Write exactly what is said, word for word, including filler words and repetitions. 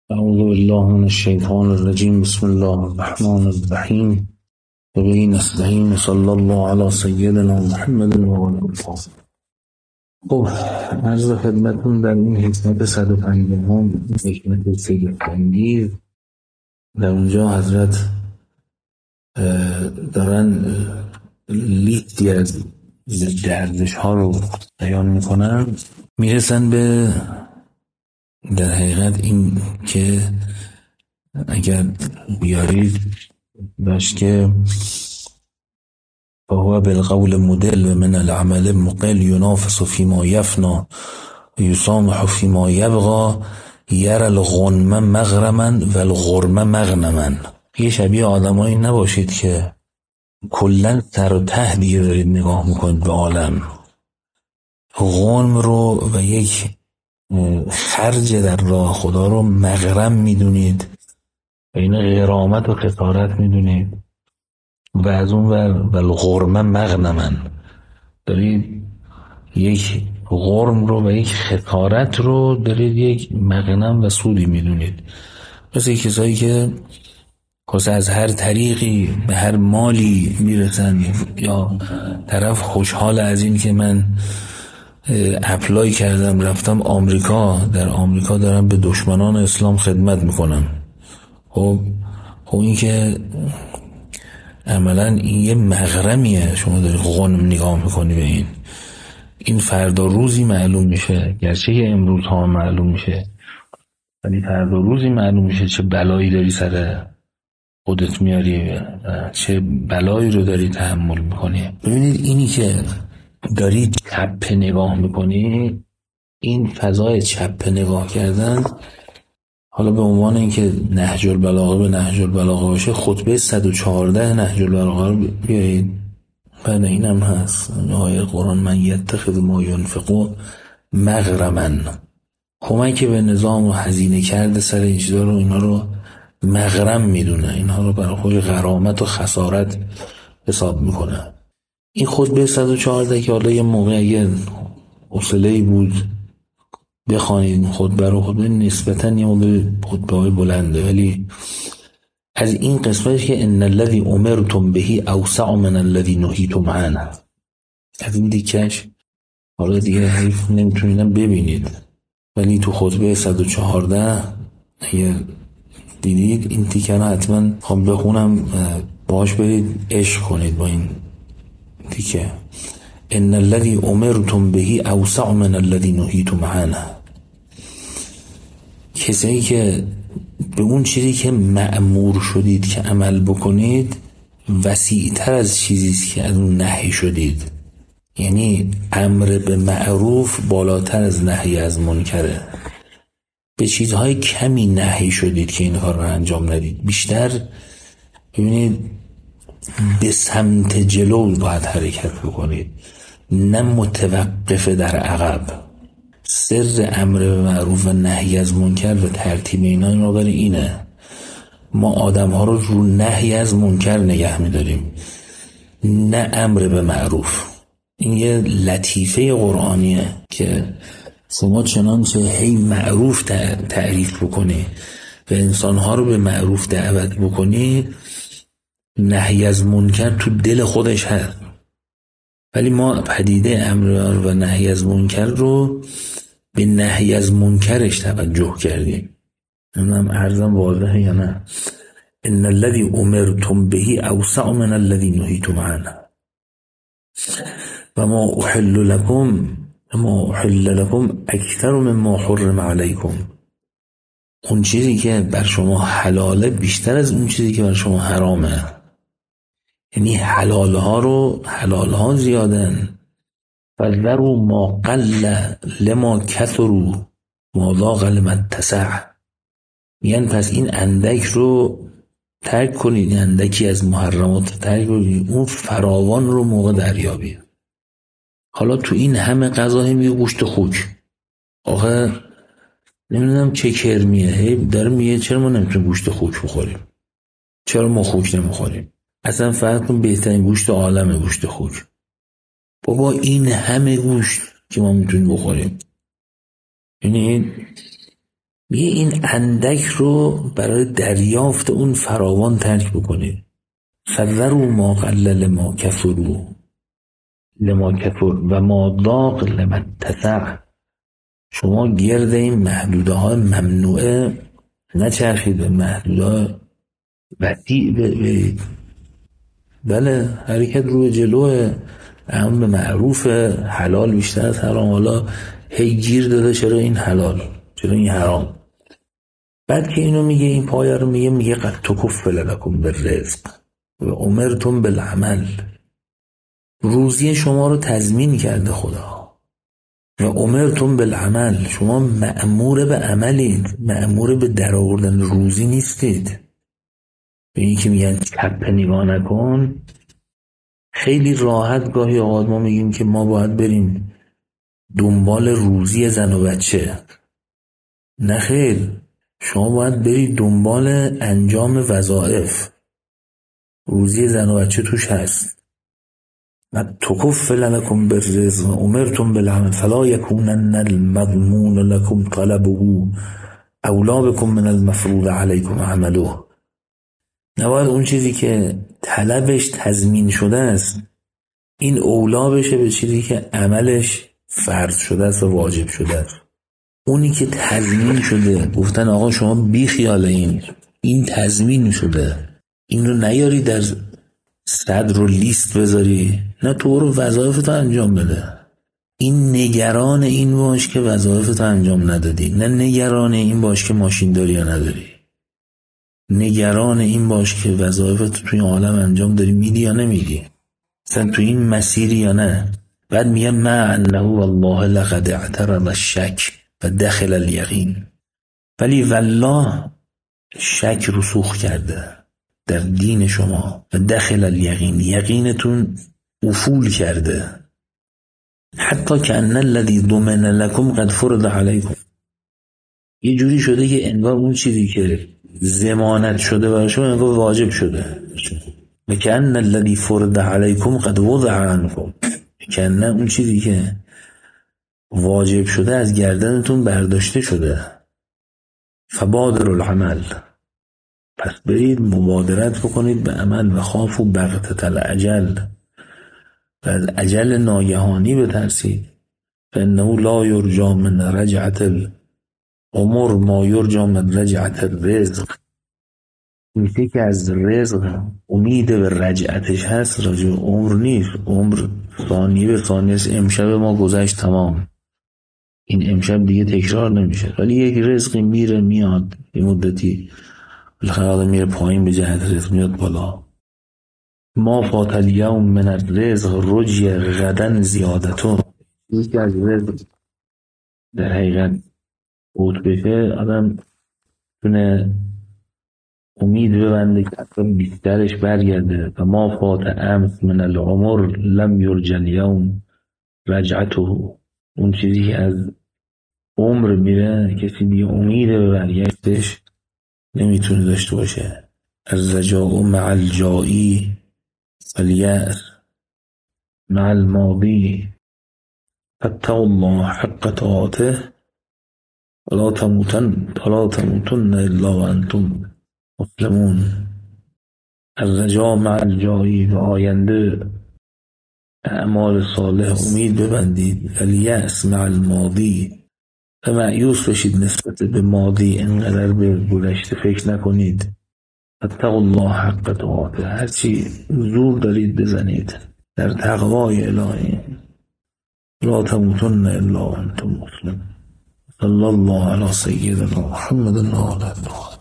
أعوذ بالله من الشيطان الرجيم. بسم الله الرحمن الرحیم و به نستعین. صلی الله علی سیدنا محمد و آله الطاهرین. خب عرض خدمتتون در این حکمت صد و پنجم، حکمت سیدانگیز، در اونجا حضرت دارن لیستی از گردش ها رو بیان میکنن، میرسن به در حقیقت این که اگر بیارید داشت که فهو بالقول مدل و من العمل مقل ینافس فیما یفنا یسامح فیما یبغا یر الغنم مغرما و الغرم مغنما. یه شبیه آدمایی نباشید که کلن سر و ته دیگه دارید نگاه میکنید به عالم. غنم رو و یک خرج در راه خدا رو مغرم میدونید و این غرامت و خسارت میدونید، و از اون ور و الغرم مغنما دارید یک غرم رو و یک خسارت رو دارید یک مغنم و سودی میدونید. مثل کسایی که خاصه از هر طریقی به هر مالی میرسن، یا طرف خوشحال از این که من اپلای کردم رفتم آمریکا، در آمریکا دارم به دشمنان اسلام خدمت میکنم. خب خب این که عملا این یه مغرمیه، شما داری غنم نگاه میکنی به این این فردا روزی معلوم میشه، گرچه که امروز ها معلوم میشه ولی فردا روزی معلوم میشه چه بلایی داری سر خودت میاری، چه بلایی رو داری تحمل میکنی. ببینید اینی که داری چپ نگاه میکنی، این فضای چپ نگاه کردن، حالا به عنوان اینکه نهج البلاغه به نهج البلاغه باشه، خطبه صد و چهارده نهج البلاغه رو بیارید. بعد اینم هست آیه قرآن من یتخذ ما ینفقو مغرما، کمک به نظام و هزینه کرده سر این چیزا رو اینا رو مغرم میدونه، اینها رو برای خود غرامت و خسارت حساب میکنه. این خطبه صد و چهارده که حالا یه موقع اگه حوصله‌ای بود بخوانید خطبه رو، خطبه نسبتاً یه موقع خطبه های بلنده، ولی از این قسمتش که ان الذی امرتم بهی اوسع من الذی نهیتم عنه، از این دیکش حالا دیگه حیف نمیتونیدم ببینید، ولی تو خطبه صد و چهارده اگه دیدید این تیکه رو حتما خواهم بخونم، باش برید عشق کنید با این تیکه. ان الذی امرتم بهی اوسع من الذی نهیتم عنه، کسی که به اون چیزی که مأمور شدید که عمل بکنید وسیع‌تر از چیزیست که از اون نهی شدید. یعنی امر به معروف بالاتر از نهی از منکره. به چیزهای کمی نهی شدید که این کار رو انجام ندید، بیشتر ببینید به سمت جلو باید حرکت بکنید، نه متوقف در عقب. سر امر به معروف و نهی از منکر و ترتیب اینا این مقدار اینه. ما آدم ها رو رو نهی از منکر نگه میداریم، نه امر به معروف. این یه لطیفه قرآنیه که شما چنانچه هی معروف تعریف بکنی و انسانها رو به معروف دعوت بکنی، نهی از منکر تو دل خودش هست، ولی ما پدیده امر و نهی از منکر رو به نهی از منکرش توجه کردیم. نمیدونم عرضم واضحه یا نه. ان الذی امرتم بهی اوسع من الذی نهیتم عنه و ما احل لکم ما احل لکم اکثر مما حرم علیکم. اون چیزی که بر شما حلاله بیشتر از اون چیزی که بر شما حرامه. یعنی حلال ها رو حلال ها زیادن. فذروا ما قل لما کثروا ما ضاق لمن اتسع. یعنی پس این اندک رو ترک کنید، اندکی از محرمات ترک کنید، اون فراوان رو موقع دریابید. حالا تو این همه غذا میگه گوشت خوک، آخه نمیدونم چه کرمیه، هی داره میگه چرا ما نمیتونیم گوشت خوک بخوریم، چرا ما خوک نمیخوریم، اصلا فرض کن بهترین گوشت عالمه گوشت خوک. بابا این همه گوشت که ما میتونیم بخوریم، یعنی میگه این اندک رو برای دریافت اون فراوان ترک بکنید. فذروا ما قل لما کفروا لما کفر و ما ضاق لما اتسع. شما گرد این محدوده های ممنوعه نچرخید، به محدوده های وسیع برید. بله حرکت روی جلوه، امر معروف، حلال بیشتر از حرام. حالا هی گیر داده چرا این حلال چرا این حرام. بعد که اینو میگه، این پایه رو میگه میگه قد تکفل لکم بالرزق و امرتم بالعمل. روزی شما رو تضمین کرده خدا و امرتم بالعمل، شما مأمور به عملید، مأمور به درآوردن روزی نیستید. به این که میگن چپ نگاه نکن، خیلی راحت گاهی اوقات ما میگیم که ما باید بریم دنبال روزی زن و بچه. نه خیر، شما باید برید دنبال انجام وظایف. روزی زن و بچه توش هست. و تکفل لکم بالرزق امرتم بالعمل فلا یکونن المضمون لکم طلبه اولا بکم من المفروض علیکم عمله. نباید اون چیزی که طلبش تضمین شده است این اولا بشه به چیزی که عملش فرض شده است و واجب شده است. اونی که تضمین شده، گفتن آقا شما بی خیال این این تضمین شده، این رو نیاری در صدر و لیست بذاری، نه تو رو وظایفتو انجام بده. این نگران این باش که وظایفتو انجام ندادی، نه نگران این باش که ماشین داری یا نداری. نگران این باش که وظایفتو توی عالم انجام داری، میدی یا نمیدی، مثلا توی این مسیری یا نه. بعد میگه ما انه والله لقد اعترض الشک و دخل الیقین. ولی والله شک رسوخ کرده در دین شما و دخل الیقین، یقینتون افول کرده. حتی که ان الذی ضمن لکم قد فرض علیکم، یه جوری شده که انگار اون چیزی که ضمانت شده برای شما انگار واجب شده. و که ان الذی فرض علیکم قد وضع عنکم، که ان اون چیزی که واجب شده از گردنتون برداشته شده. فبادر العمل، پس برید مبادرت بکنید به عمل. و خافوا بغتة الاجل، و از اجل ناگهانی بترسید. فانه لا یرجا من رجعت العمر ما یرجا من رجعت الرزق. میگه که از رزق امید به رجعتش هست، راجع عمر نیست. عمر ثانیه به ثانیه است. امشب ما گذشت تمام، این امشب دیگه تکرار نمیشه. ولی یک رزقی میره میاد، یه مدتی بالاخره آدم میره پایین به جهت رزق میاد بالا. ما فات الیوم من الرزق رجی غدا زیادتون. یکی از رزق در حقیقت فوت بشه، آدم تونه امید ببنده که اصلا بیشترش برگرده. و ما فات امس من العمر لم یرجى الیوم رجعته. اون چیزی که از عمر میره کسی دیگه امید به برگشتش نمیتونه داشته باشه. الرجاء مع الجائی فالیأس مع الماضی فاتقوا الله حق تقاته ولا تموتن ولا تموتن الا وانتم مسلمون. الرجاء مع الجائی، به آینده اعمال صالح امید ببندید. الیأس مع الماضی، و مایوس بشید نسبت به ماضی، انقدر به گذشته فکر نکنید. اتقوا الله حق تقاته، هرچی زور دارید بزنید در تقوای الهی. لا تموتن الا وانتم مسلمون. صلی الله علی سیدنا محمد و علی آله.